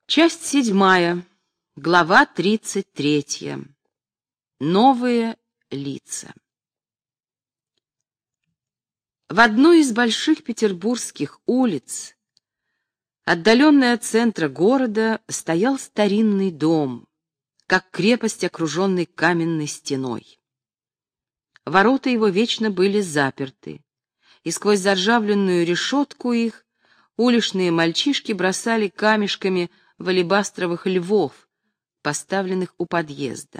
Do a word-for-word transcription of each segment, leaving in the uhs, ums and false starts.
Часть седьмая, глава тридцать третья. Новые лица. В одной из больших петербургских улиц, отдаленной от центра города, стоял старинный дом, как крепость, окруженный каменной стеной. Ворота его вечно были заперты, и сквозь заржавленную решетку их уличные мальчишки бросали камешками в алебастровых львов, поставленных у подъезда.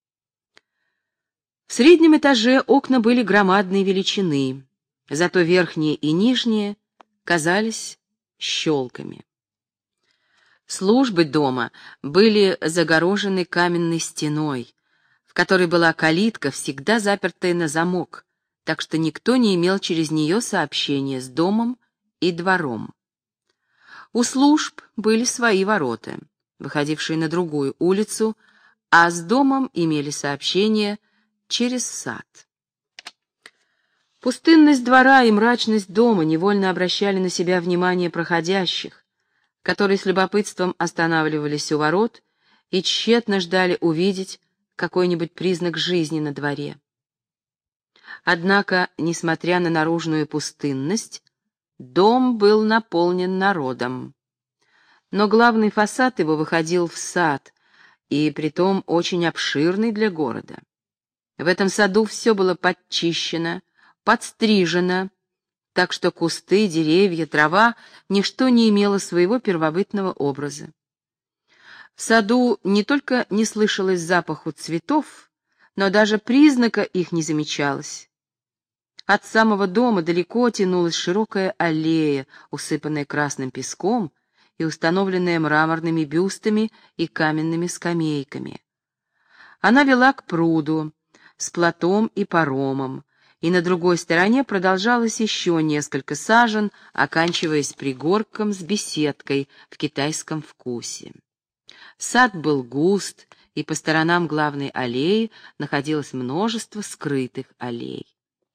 В среднем этаже окна были громадной величины, зато верхние и нижние казались щелками. Службы дома были загорожены каменной стеной, в которой была калитка, всегда запертая на замок, так что никто не имел через нее сообщения с домом и двором. У служб были свои ворота, выходившие на другую улицу, а с домом имели сообщение через сад. Пустынность двора и мрачность дома невольно обращали на себя внимание проходящих, которые с любопытством останавливались у ворот и тщетно ждали увидеть какой-нибудь признак жизни на дворе. Однако, несмотря на наружную пустынность, дом был наполнен народом. Но главный фасад его выходил в сад, и притом очень обширный для города. В этом саду все было подчищено, подстрижено, так что кусты, деревья, трава — ничто не имело своего первобытного образа. В саду не только не слышалось запаху цветов, но даже признака их не замечалось. От самого дома далеко тянулась широкая аллея, усыпанная красным песком и установленная мраморными бюстами и каменными скамейками. Она вела к пруду с плотом и паромом, и на другой стороне продолжалось еще несколько сажен, оканчиваясь пригорком с беседкой в китайском вкусе. Сад был густ, и по сторонам главной аллеи находилось множество скрытых аллей.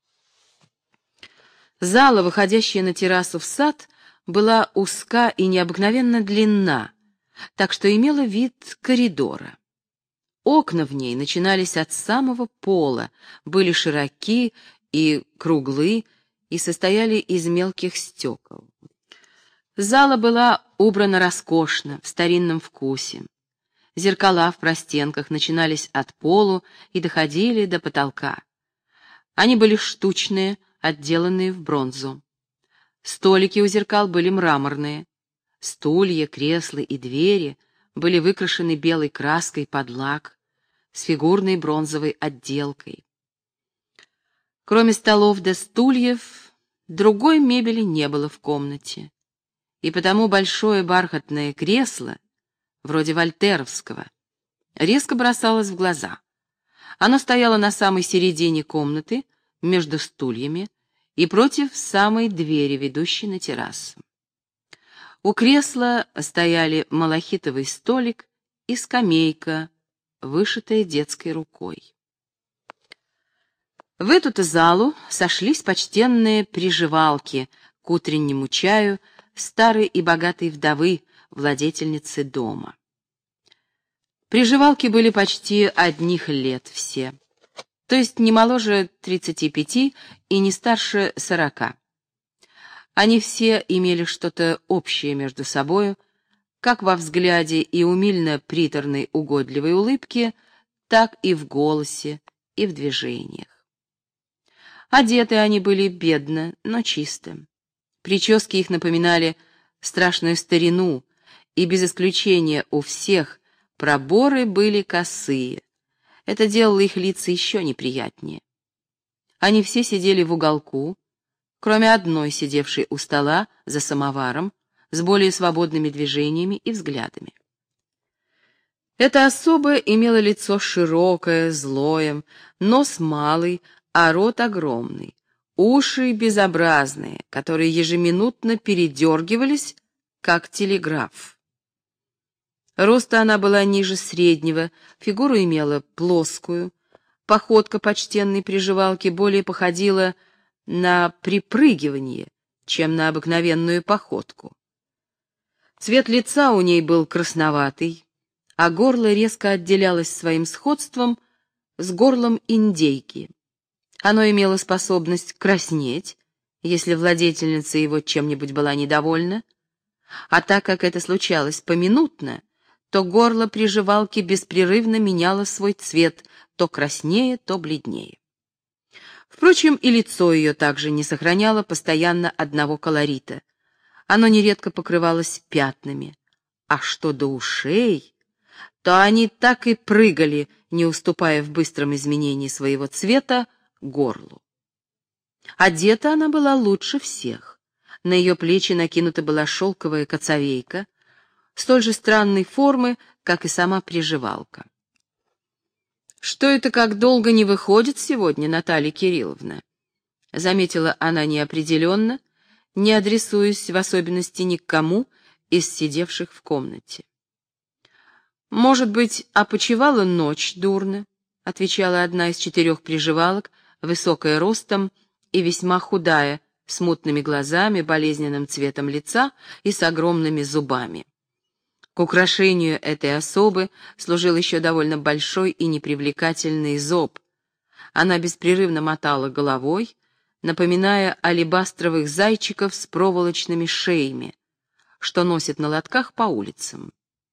Зала, выходящая на террасу в сад, была узка и необыкновенно длинна, так что имела вид коридора. Окна в ней начинались от самого пола, были широки и круглы и состояли из мелких стекол. Зала была убрана роскошно, в старинном вкусе. Зеркала в простенках начинались от полу и доходили до потолка. Они были штучные, отделанные в бронзу. Столики у зеркал были мраморные. Стулья, кресла и двери были выкрашены белой краской под лак с фигурной бронзовой отделкой. Кроме столов да стульев, другой мебели не было в комнате, и потому большое бархатное кресло, вроде вольтеровского, резко бросалось в глаза. Оно стояло на самой середине комнаты, между стульями и против самой двери, ведущей на террасу. У кресла стояли малахитовый столик и скамейка, вышитая детской рукой. В эту-то залу сошлись почтенные приживалки к утреннему чаю старой и богатой вдовы, владетельницы дома. Приживалки были почти одних лет все, то есть не моложе тридцати пяти и не старше сорока. Они все имели что-то общее между собою, как во взгляде и умильно-приторной угодливой улыбке, так и в голосе и в движениях. Одеты они были бедно, но чисто. Прически их напоминали страшную старину, и без исключения у всех проборы были косые. Это делало их лица еще неприятнее. Они все сидели в уголку, кроме одной, сидевшей у стола за самоваром, с более свободными движениями и взглядами. Эта особа имела лицо широкое, злое, нос малый, а рот огромный, уши безобразные, которые ежеминутно передергивались, как телеграф. Роста она была ниже среднего, фигуру имела плоскую, походка почтенной приживалки более походила на припрыгивание, чем на обыкновенную походку. Цвет лица у ней был красноватый, а горло резко отделялось своим сходством с горлом индейки. Оно имело способность краснеть, если владетельница его чем-нибудь была недовольна, а так как это случалось поминутно, то горло приживалки беспрерывно меняло свой цвет, то краснее, то бледнее. Впрочем, и лицо ее также не сохраняло постоянно одного колорита. Оно нередко покрывалось пятнами. А что до ушей, то они так и прыгали, не уступая в быстром изменении своего цвета горлу. Одета она была лучше всех. На ее плечи накинута была шелковая коцовейка, столь же странной формы, как и сама приживалка. «Что это как долго не выходит сегодня, Наталья Кирилловна?» — заметила она неопределенно, не адресуясь в особенности ни к кому из сидевших в комнате. «Может быть, опочивала ночь дурно?» — отвечала одна из четырех приживалок, высокая ростом и весьма худая, с мутными глазами, болезненным цветом лица и с огромными зубами. К украшению этой особы служил еще довольно большой и непривлекательный зоб. Она беспрерывно мотала головой, напоминая алебастровых зайчиков с проволочными шеями, что носят на лотках по улицам.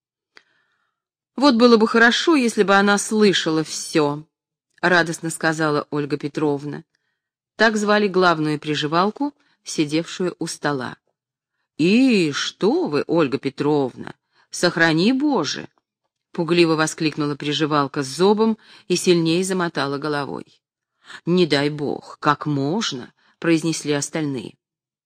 «Вот было бы хорошо, если бы она слышала все», — радостно сказала Ольга Петровна. Так звали главную приживалку, сидевшую у стола. «И что вы, Ольга Петровна, сохрани Боже!» — пугливо воскликнула приживалка с зобом и сильнее замотала головой. «Не дай Бог, как можно?» — произнесли остальные.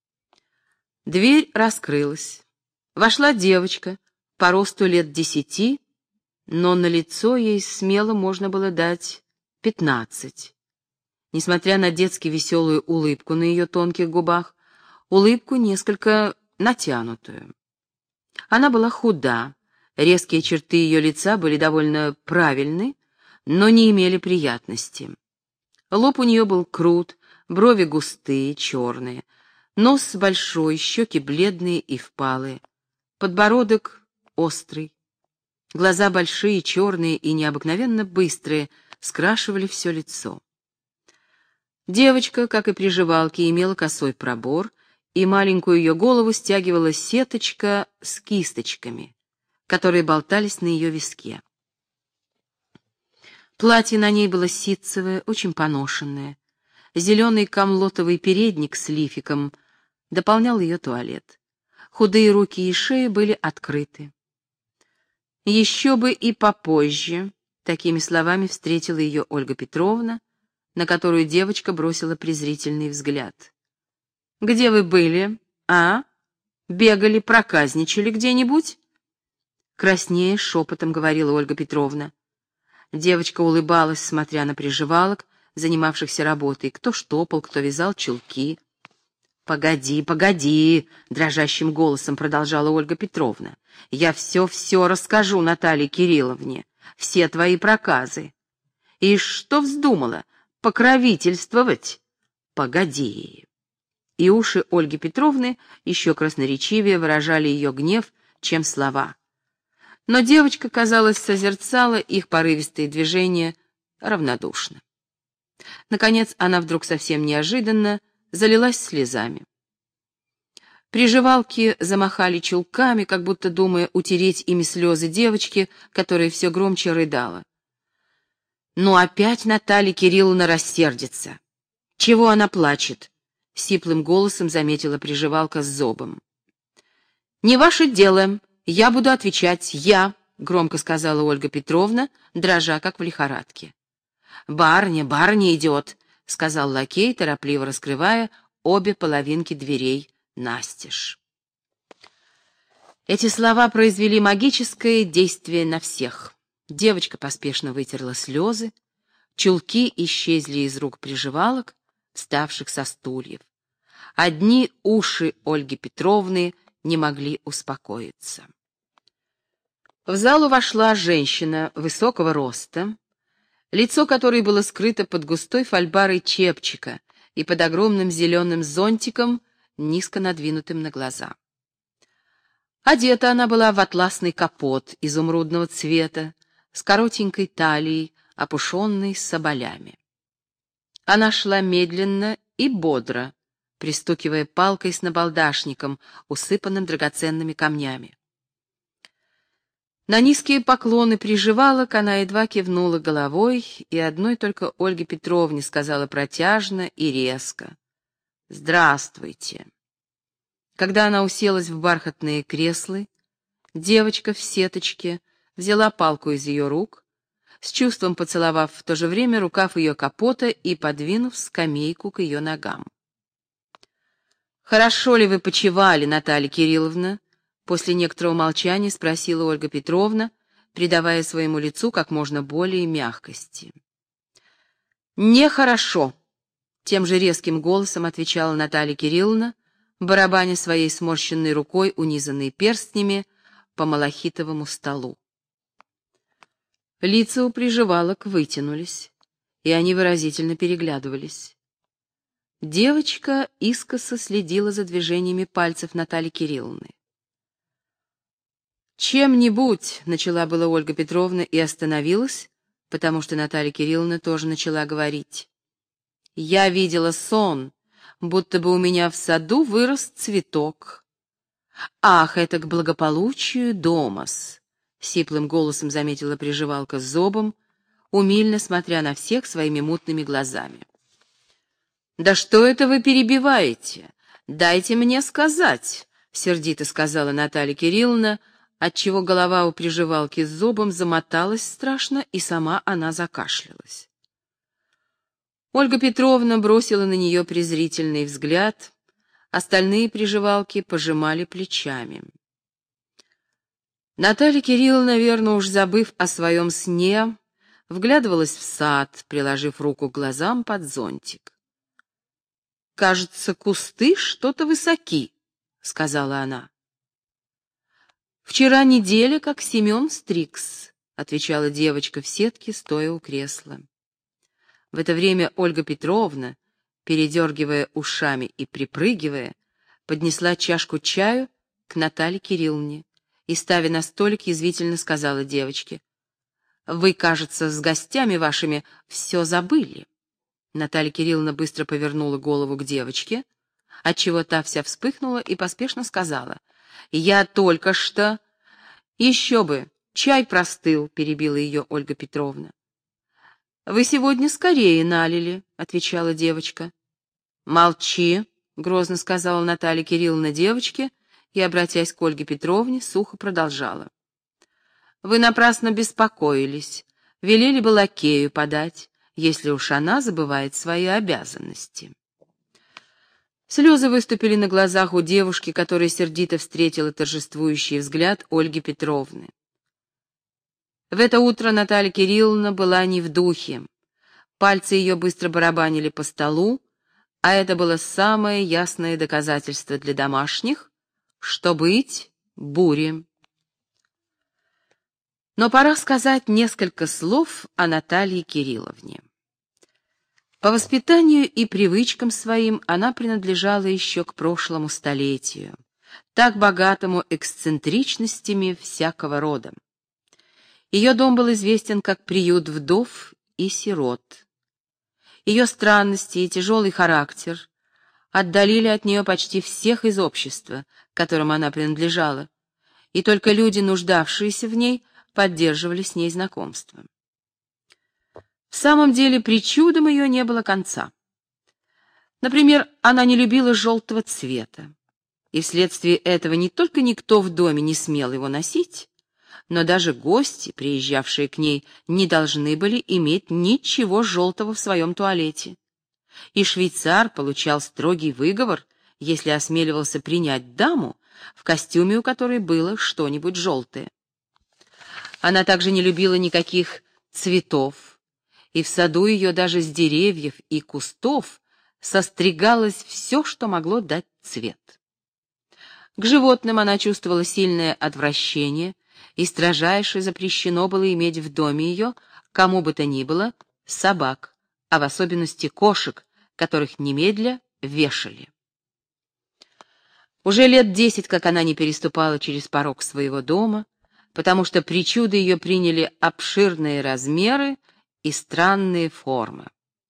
Дверь раскрылась. Вошла девочка, по росту лет десяти, но на лицо ей смело можно было дать пятнадцать. Несмотря на детски веселую улыбку на ее тонких губах, улыбку несколько натянутую. Она была худа, резкие черты ее лица были довольно правильны, но не имели приятности. Лоб у нее был крут, брови густые, черные, нос большой, щеки бледные и впалые, подбородок острый. Глаза большие, черные и необыкновенно быстрые, скрашивали все лицо. Девочка, как и приживалки, имела косой пробор, и маленькую ее голову стягивала сеточка с кисточками, которые болтались на ее виске. Платье на ней было ситцевое, очень поношенное. Зеленый камлотовый передник с лификом дополнял ее туалет. Худые руки и шея были открыты. «Еще бы и попозже», — такими словами встретила ее Ольга Петровна, на которую девочка бросила презрительный взгляд. «Где вы были, а? Бегали, проказничали где-нибудь?» Краснея, шепотом говорила Ольга Петровна. Девочка улыбалась, смотря на приживалок, занимавшихся работой. Кто штопал, кто вязал чулки. «Погоди, погоди!» — дрожащим голосом продолжала Ольга Петровна. «Я все-все расскажу Наталье Кирилловне, все твои проказы. И что вздумала? Покровительствовать? Погоди!» И уши Ольги Петровны еще красноречивее выражали ее гнев, чем слова. Но девочка, казалось, созерцала их порывистые движения равнодушно. Наконец, она вдруг совсем неожиданно залилась слезами. Приживалки замахали чулками, как будто думая утереть ими слезы девочки, которая все громче рыдала. «Ну опять Наталья Кирилловна рассердится. Чего она плачет?» — сиплым голосом заметила приживалка с зобом. «Не ваше дело, я буду отвечать, я», — громко сказала Ольга Петровна, дрожа как в лихорадке. «Барыня, барыня идет», — сказал лакей, торопливо раскрывая обе половинки дверей настежь. Эти слова произвели магическое действие на всех. Девочка поспешно вытерла слезы, чулки исчезли из рук приживалок, вставших со стульев. Одни уши Ольги Петровны не могли успокоиться. В залу вошла женщина высокого роста, лицо которой было скрыто под густой фольбарой чепчика и под огромным зеленым зонтиком, низко надвинутым на глаза. Одета она была в атласный капот изумрудного цвета, с коротенькой талией, опушенной соболями. Она шла медленно и бодро, пристукивая палкой с набалдашником, усыпанным драгоценными камнями. На низкие поклоны приживалок она едва кивнула головой, и одной только Ольге Петровне сказала протяжно и резко: «Здравствуйте». Когда она уселась в бархатные кресла, девочка в сеточке взяла палку из ее рук, с чувством поцеловав в то же время рукав ее капота и подвинув скамейку к ее ногам. «Хорошо ли вы почивали, Наталья Кирилловна?» После некоторого молчания спросила Ольга Петровна, придавая своему лицу как можно более мягкости. «Нехорошо», — тем же резким голосом отвечала Наталья Кирилловна, барабаня своей сморщенной рукой, унизанной перстнями, по малахитовому столу. Лица у приживалок вытянулись, и они выразительно переглядывались. Девочка искоса следила за движениями пальцев Натальи Кирилловны. «Чем-нибудь», — начала была Ольга Петровна и остановилась, потому что Наталья Кирилловна тоже начала говорить. «Я видела сон, будто бы у меня в саду вырос цветок. Ах, это к благополучию домас», — сиплым голосом заметила приживалка с зобом, умильно смотря на всех своими мутными глазами. «Да что это вы перебиваете? Дайте мне сказать», — сердито сказала Наталья Кирилловна, отчего голова у приживалки с зобом замоталась страшно, и сама она закашлялась. Ольга Петровна бросила на нее презрительный взгляд, остальные приживалки пожимали плечами. Наталья Кирилловна, наверное, уж забыв о своем сне, вглядывалась в сад, приложив руку к глазам под зонтик. «Кажется, кусты что-то высоки», — сказала она. «Вчера неделя, как Семен стригс», — отвечала девочка в сетке, стоя у кресла. В это время Ольга Петровна, передергивая ушами и припрыгивая, поднесла чашку чаю к Наталье Кирилловне и, ставя на столик, язвительно сказала девочке: «Вы, кажется, с гостями вашими все забыли». Наталья Кирилловна быстро повернула голову к девочке, отчего та вся вспыхнула и поспешно сказала: «Я только что...» «Еще бы, чай простыл», — перебила ее Ольга Петровна. «Вы сегодня скорее налили», — отвечала девочка. «Молчи», — грозно сказала Наталья Кирилловна девочке и, обратясь к Ольге Петровне, сухо продолжала. «Вы напрасно беспокоились, велели бы лакею подать, если уж она забывает свои обязанности». Слезы выступили на глазах у девушки, которая сердито встретила торжествующий взгляд Ольги Петровны. В это утро Наталья Кирилловна была не в духе. Пальцы ее быстро барабанили по столу, а это было самое ясное доказательство для домашних, что быть буре. Но пора сказать несколько слов о Наталье Кирилловне. По воспитанию и привычкам своим она принадлежала еще к прошлому столетию, так богатому эксцентричностями всякого рода. Ее дом был известен как приют вдов и сирот. Ее странности и тяжелый характер отдалили от нее почти всех из общества, к которому она принадлежала, и только люди, нуждавшиеся в ней, поддерживали с ней знакомство. В самом деле, причудам ее не было конца. Например, она не любила желтого цвета, и вследствие этого не только никто в доме не смел его носить, но даже гости, приезжавшие к ней, не должны были иметь ничего желтого в своем туалете. И швейцар получал строгий выговор, если осмеливался принять даму, в костюме у которой было что-нибудь желтое. Она также не любила никаких цветов, и в саду ее даже с деревьев и кустов состригалось все, что могло дать цвет. К животным она чувствовала сильное отвращение, и строжайше запрещено было иметь в доме ее, кому бы то ни было, собак, а в особенности кошек, которых немедля вешали. Уже лет десять, как она не переступала через порог своего дома, потому что причуды ее приняли обширные размеры и странные формы.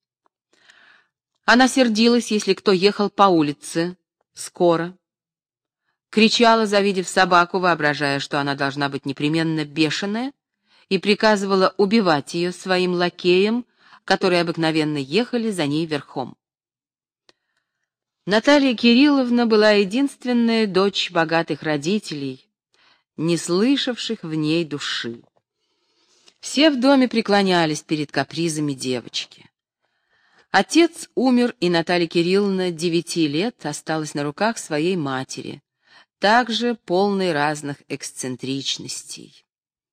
Она сердилась, если кто ехал по улице скоро, кричала, завидев собаку, воображая, что она должна быть непременно бешеная, и приказывала убивать ее своим лакеям, которые обыкновенно ехали за ней верхом. Наталья Кирилловна была единственная дочь богатых родителей, не слышавших в ней души. Все в доме преклонялись перед капризами девочки. Отец умер, и Наталья Кирилловна девяти лет осталась на руках своей матери, также полной разных эксцентричностей.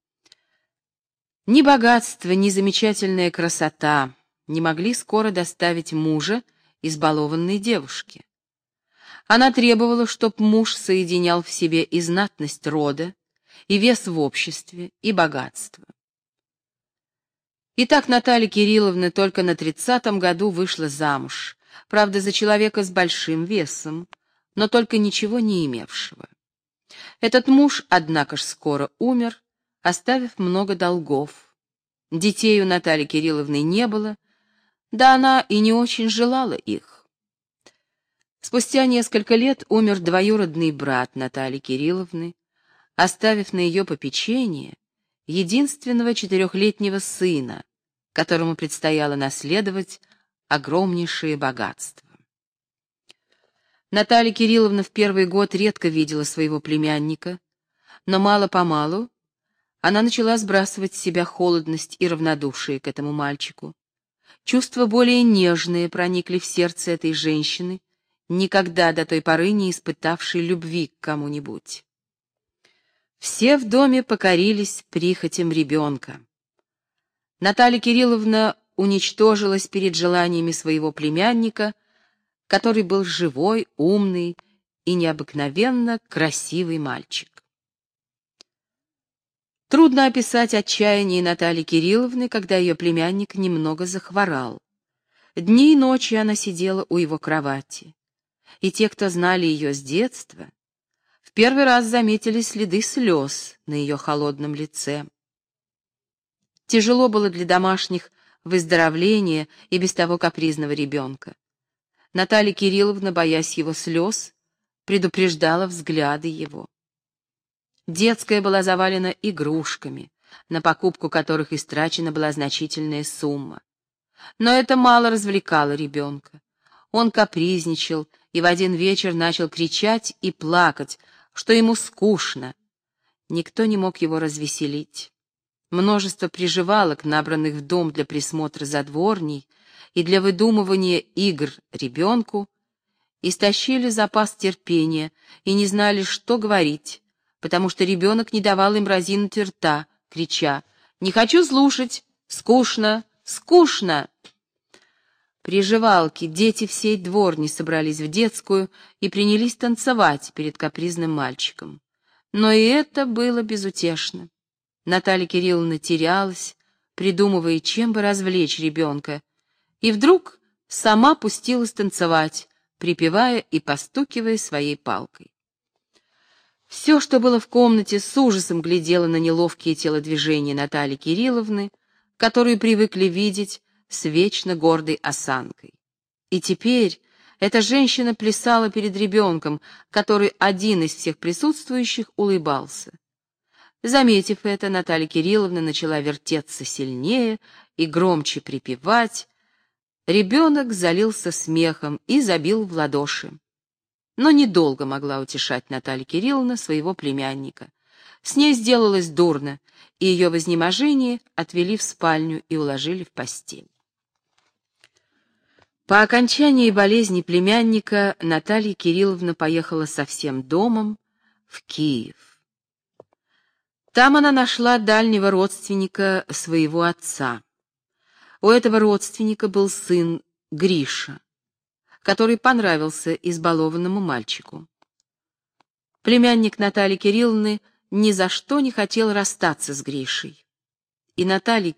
Ни богатство, ни замечательная красота не могли скоро доставить мужа избалованной девушке. Она требовала, чтоб муж соединял в себе и знатность рода, и вес в обществе, и богатство. Итак, Наталья Кирилловна только на тридцатом году вышла замуж, правда, за человека с большим весом, но только ничего не имевшего. Этот муж, однако ж, скоро умер, оставив много долгов. Детей у Натальи Кирилловны не было, да она и не очень желала их. Спустя несколько лет умер двоюродный брат Натальи Кирилловны, оставив на ее попечение единственного четырехлетнего сына, которому предстояло наследовать огромнейшее богатство. Наталья Кирилловна в первый год редко видела своего племянника, но мало-помалу она начала сбрасывать с себя холодность и равнодушие к этому мальчику. Чувства более нежные проникли в сердце этой женщины, никогда до той поры не испытавшей любви к кому-нибудь. Все в доме покорились прихотям ребенка. Наталья Кирилловна уничтожилась перед желаниями своего племянника, который был живой, умный и необыкновенно красивый мальчик. Трудно описать отчаяние Натальи Кирилловны, когда ее племянник немного захворал. Дни и ночи она сидела у его кровати, и те, кто знали ее с детства, в первый раз заметили следы слез на ее холодном лице. Тяжело было для домашних выздоровление и без того капризного ребенка. Наталья Кирилловна, боясь его слез, предупреждала взгляды его. Детская была завалена игрушками, на покупку которых истрачена была значительная сумма. Но это мало развлекало ребенка. Он капризничал и в один вечер начал кричать и плакать, что ему скучно. Никто не мог его развеселить. Множество приживалок, набранных в дом для присмотра за дворней и для выдумывания игр ребенку, истощили запас терпения и не знали, что говорить, потому что ребенок не давал им разинуть рта, крича: «Не хочу слушать! Скучно! Скучно!» Приживалки, дети всей дворни собрались в детскую и принялись танцевать перед капризным мальчиком. Но и это было безутешно. Наталья Кирилловна терялась, придумывая, чем бы развлечь ребенка, и вдруг сама пустилась танцевать, припевая и постукивая своей палкой. Все, что было в комнате, с ужасом глядело на неловкие телодвижения Натальи Кирилловны, которую привыкли видеть с вечно гордой осанкой. И теперь эта женщина плясала перед ребенком, который один из всех присутствующих улыбался. Заметив это, Наталья Кирилловна начала вертеться сильнее и громче припевать. Ребенок залился смехом и забил в ладоши. Но недолго могла утешать Наталья Кирилловна своего племянника. С ней сделалось дурно, и ее в изнеможении отвели в спальню и уложили в постель. По окончании болезни племянника Наталья Кирилловна поехала со всем домом в Киев. Там она нашла дальнего родственника своего отца. У этого родственника был сын Гриша, который понравился избалованному мальчику. Племянник Натальи Кирилловны ни за что не хотел расстаться с Гришей, и Наталья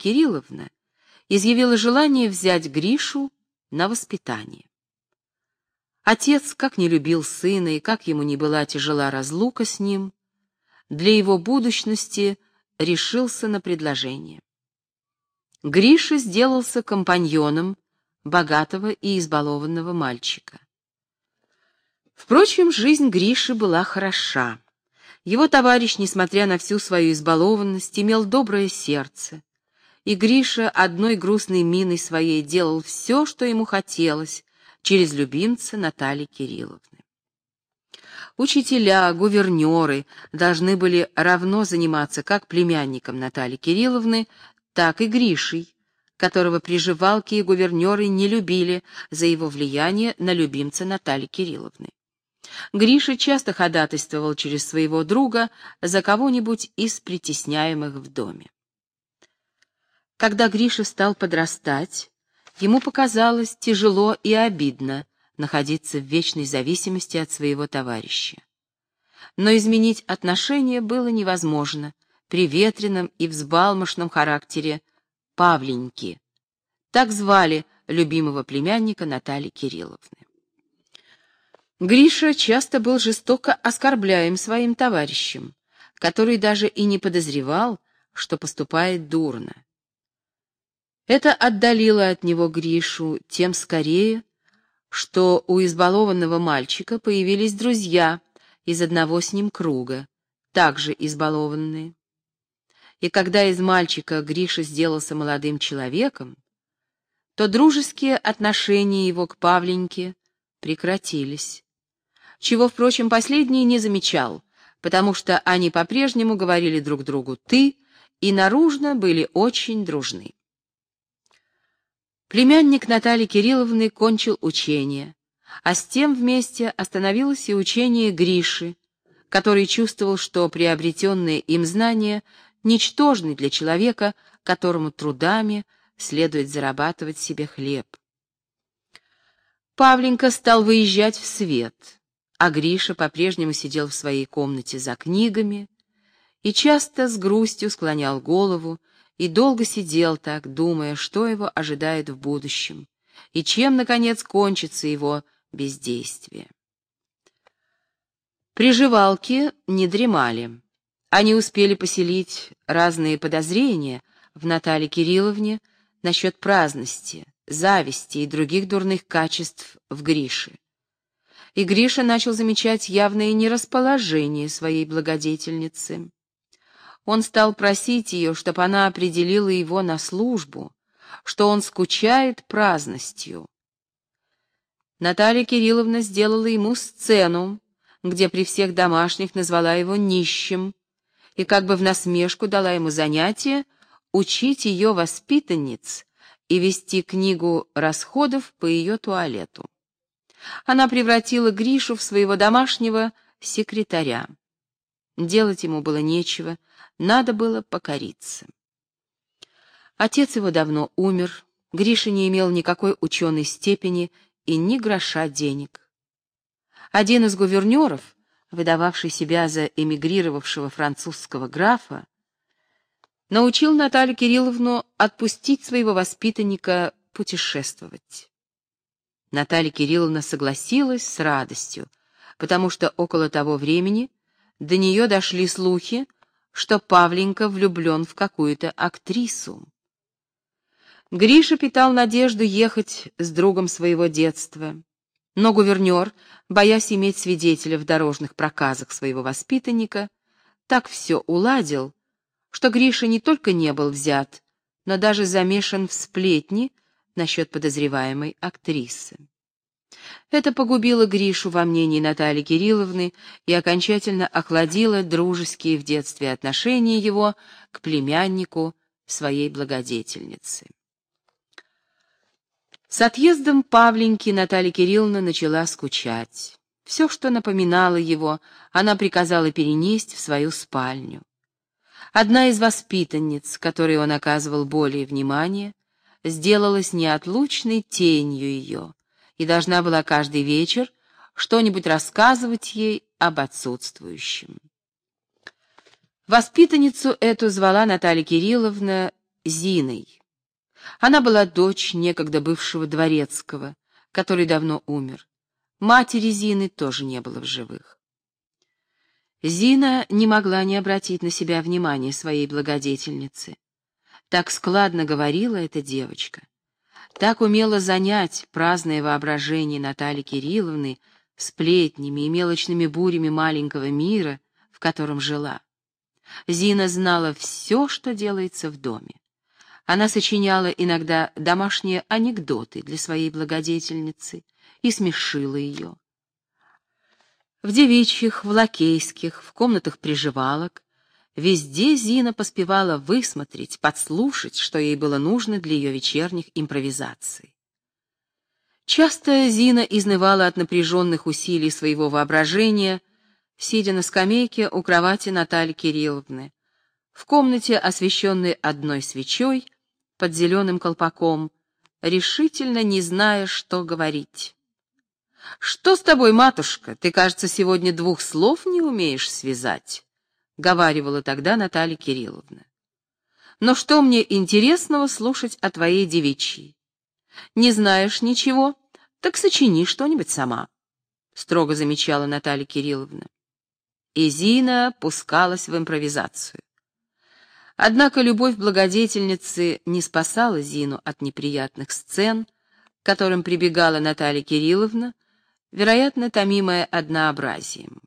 Отец, как не любил сына и как ему не была тяжела разлука с ним, для его будущности решился на предложение. Гриша сделался компаньоном богатого и избалованного мальчика. Впрочем, жизнь Гриши была хороша. Его товарищ, несмотря на всю свою избалованность, имел доброе сердце, и Гриша одной грустной миной своей делал все, что ему хотелось, через любимца Натальи Кирилловны. Учителя, гувернеры должны были равно заниматься как племянником Натальи Кирилловны, так и Гришей, которого приживалки и гувернеры не любили за его влияние на любимца Натальи Кирилловны. Гриша часто ходатайствовал через своего друга за кого-нибудь из притесняемых в доме. Когда Гриша стал подрастать, ему показалось тяжело и обидно находиться в вечной зависимости от своего товарища. Но изменить отношения было невозможно при ветреном и взбалмошном характере Павленьки. Так звали любимого племянника Натальи Кирилловны. Гриша часто был жестоко оскорбляем своим товарищем, который даже и не подозревал, что поступает дурно. Это отдалило от него Гришу тем скорее, что у избалованного мальчика появились друзья из одного с ним круга, также избалованные. И когда из мальчика Гриша сделался молодым человеком, то дружеские отношения его к Павленьке прекратились, чего, впрочем, последний не замечал, потому что они по-прежнему говорили друг другу «ты» и наружно были очень дружны. Племянник Натальи Кирилловны кончил учение, а с тем вместе остановилось и учение Гриши, который чувствовал, что приобретенные им знания ничтожны для человека, которому трудами следует зарабатывать себе хлеб. Павленька стал выезжать в свет, а Гриша по-прежнему сидел в своей комнате за книгами и часто с грустью склонял голову и долго сидел так, думая, что его ожидает в будущем и чем, наконец, кончится его бездействие. Приживалки не дремали. Они успели поселить разные подозрения в Наталье Кирилловне насчет праздности, зависти и других дурных качеств в Грише. И Гриша начал замечать явное нерасположение своей благодетельницы. Он стал просить ее, чтобы она определила его на службу, что он скучает праздностью. Наталья Кирилловна сделала ему сцену, где при всех домашних назвала его нищим, и как бы в насмешку дала ему занятие учить ее воспитанниц и вести книгу расходов по ее туалету. Она превратила Гришу в своего домашнего секретаря. Делать ему было нечего, надо было покориться. Отец его давно умер, Гриша не имел никакой ученой степени и ни гроша денег. Один из гувернеров, выдававший себя за эмигрировавшего французского графа, научил Наталью Кирилловну отпустить своего воспитанника путешествовать. Наталья Кирилловна согласилась с радостью, потому что около того времени до нее дошли слухи, что Павленька влюблен в какую-то актрису. Гриша питал надежду ехать с другом своего детства, но гувернер, боясь иметь свидетеля в дорожных проказах своего воспитанника, так все уладил, что Гриша не только не был взят, но даже замешан в сплетни насчет подозреваемой актрисы. Это погубило Гришу во мнении Натальи Кирилловны и окончательно охладило дружеские в детстве отношения его к племяннику своей благодетельницы. С отъездом Павленьки Наталья Кирилловна начала скучать. Все, что напоминало его, она приказала перенести в свою спальню. Одна из воспитанниц, которой он оказывал более внимания, сделалась неотлучной тенью ее и должна была каждый вечер что-нибудь рассказывать ей об отсутствующем. Воспитанницу эту звала Наталья Кирилловна Зиной. Она была дочь некогда бывшего дворецкого, который давно умер. Матери Зины тоже не было в живых. Зина не могла не обратить на себя внимания своей благодетельницы. Так складно говорила эта девочка, так умела занять праздное воображение Натальи Кирилловны сплетнями и мелочными бурями маленького мира, в котором жила. Зина знала все, что делается в доме. Она сочиняла иногда домашние анекдоты для своей благодетельницы и смешила ее. В девичьих, в лакейских, в комнатах приживалок везде Зина поспевала высмотреть, подслушать, что ей было нужно для ее вечерних импровизаций. Часто Зина изнывала от напряженных усилий своего воображения, сидя на скамейке у кровати Натальи Кирилловны, в комнате, освещенной одной свечой, под зеленым колпаком, решительно не зная, что говорить. «Что с тобой, матушка? Ты, кажется, сегодня двух слов не умеешь связать», — говаривала тогда Наталья Кирилловна. «Но что мне интересного слушать о твоей девичьей? Не знаешь ничего, так сочини что-нибудь сама», — строго замечала Наталья Кирилловна. И Зина пускалась в импровизацию. Однако любовь благодетельницы не спасала Зину от неприятных сцен, к которым прибегала Наталья Кирилловна, вероятно, томимая однообразием.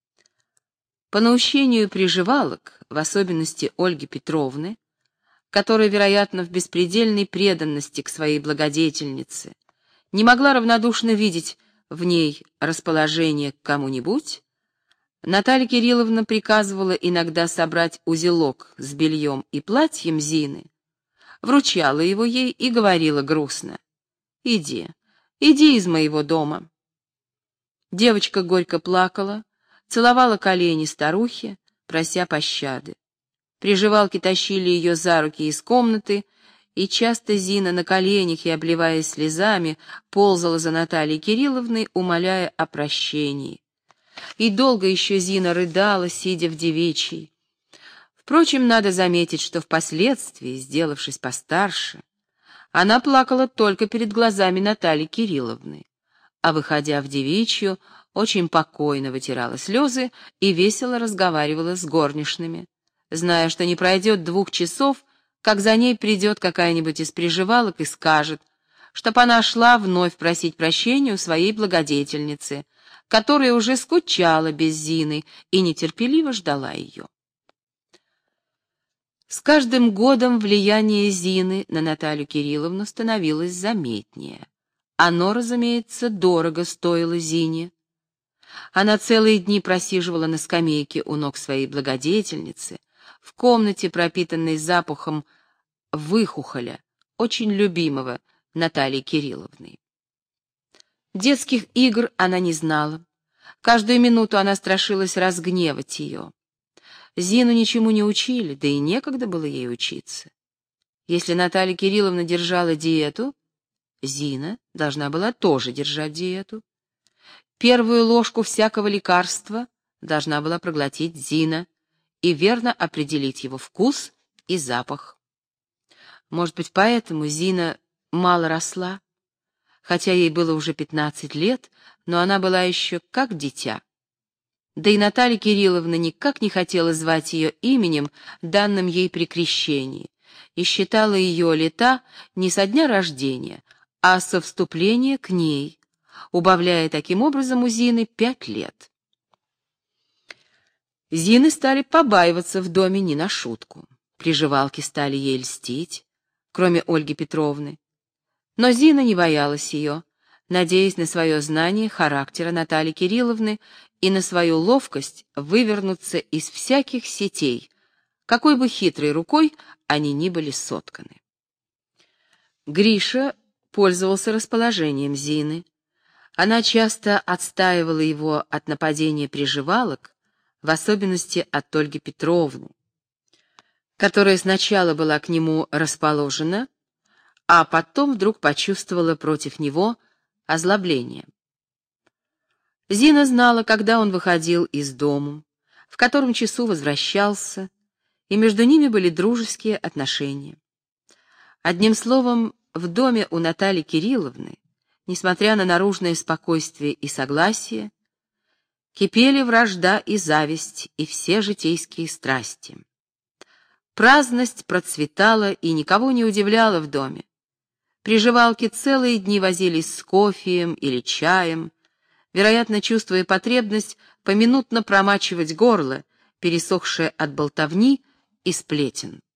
По наущению приживалок, в особенности Ольги Петровны, которая, вероятно, в беспредельной преданности к своей благодетельнице не могла равнодушно видеть в ней расположение к кому-нибудь, Наталья Кирилловна приказывала иногда собрать узелок с бельем и платьем Зины, вручала его ей и говорила грустно: «Иди, иди из моего дома». Девочка горько плакала, целовала колени старухи, прося пощады. Приживалки тащили ее за руки из комнаты, и часто Зина на коленях и, обливаясь слезами, ползала за Натальей Кирилловной, умоляя о прощении. И долго еще Зина рыдала, сидя в девичьей. Впрочем, надо заметить, что впоследствии, сделавшись постарше, она плакала только перед глазами Натальи Кирилловны, а, выходя в девичью, очень покойно вытирала слезы и весело разговаривала с горничными, зная, что не пройдет двух часов, как за ней придет какая-нибудь из приживалок и скажет, чтоб она шла вновь просить прощения у своей благодетельницы, которая уже скучала без Зины и нетерпеливо ждала ее. С каждым годом влияние Зины на Наталью Кирилловну становилось заметнее. Оно, разумеется, дорого стоило Зине. Она целые дни просиживала на скамейке у ног своей благодетельницы, в комнате, пропитанной запахом выхухоля, очень любимого Натальей Кирилловной. Детских игр она не знала. Каждую минуту она страшилась разгневать ее. Зину ничему не учили, да и некогда было ей учиться. Если Наталья Кирилловна держала диету, Зина должна была тоже держать диету. Первую ложку всякого лекарства должна была проглотить Зина и верно определить его вкус и запах. Может быть, поэтому Зина мало росла. Хотя ей было уже пятнадцать лет, но она была еще как дитя. Да и Наталья Кирилловна никак не хотела звать ее именем, данным ей при крещении, и считала ее лета не со дня рождения, а со вступления к ней, убавляя таким образом у Зины пять лет. Зины стали побаиваться в доме не на шутку. Приживалки стали ей льстить, кроме Ольги Петровны. Но Зина не боялась ее, надеясь на свое знание характера Натальи Кирилловны и на свою ловкость вывернуться из всяких сетей, какой бы хитрой рукой они ни были сотканы. Гриша пользовался расположением Зины. Она часто отстаивала его от нападения приживалок, в особенности от Ольги Петровны, которая сначала была к нему расположена, а потом вдруг почувствовала против него озлобление. Зина знала, когда он выходил из дому, в котором часу возвращался, и между ними были дружеские отношения. Одним словом, в доме у Натальи Кирилловны несмотря на наружное спокойствие и согласие, кипели вражда и зависть, и все житейские страсти. Праздность процветала и никого не удивляла в доме. Приживалки целые дни возились с кофеем или чаем, вероятно, чувствуя потребность поминутно промачивать горло, пересохшее от болтовни и сплетен.